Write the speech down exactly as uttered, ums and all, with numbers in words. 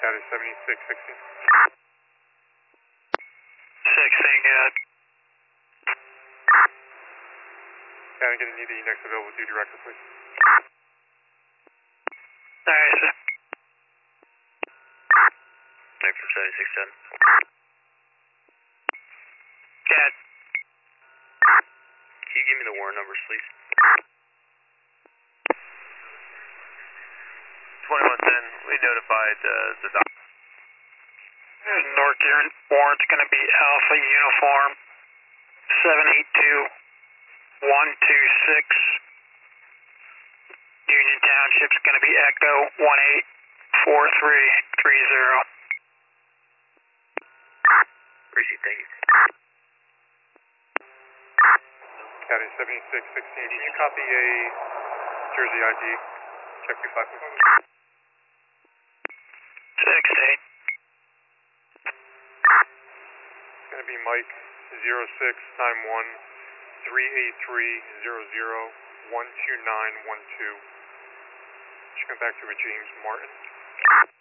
County seventy-six sixteen. sixteen, good. County, going to need the next available duty record, please. Alright, sir. Next for seventy-six ten. Cat. Can you give me the warrant numbers, please? twenty-one ten, we notified uh, the doc. North Deer warrant's going to be Alpha Uniform seven eight two one two six. Union Township's going to be Echo one eight four three three zero. Appreciate it, thank you. County seventy-six sixteen, can you copy a Jersey I D? Check two five. sixteen. It's going to be Mike zero six nine one three eight three zero zero one two nine one two. Should come back to a James Martin.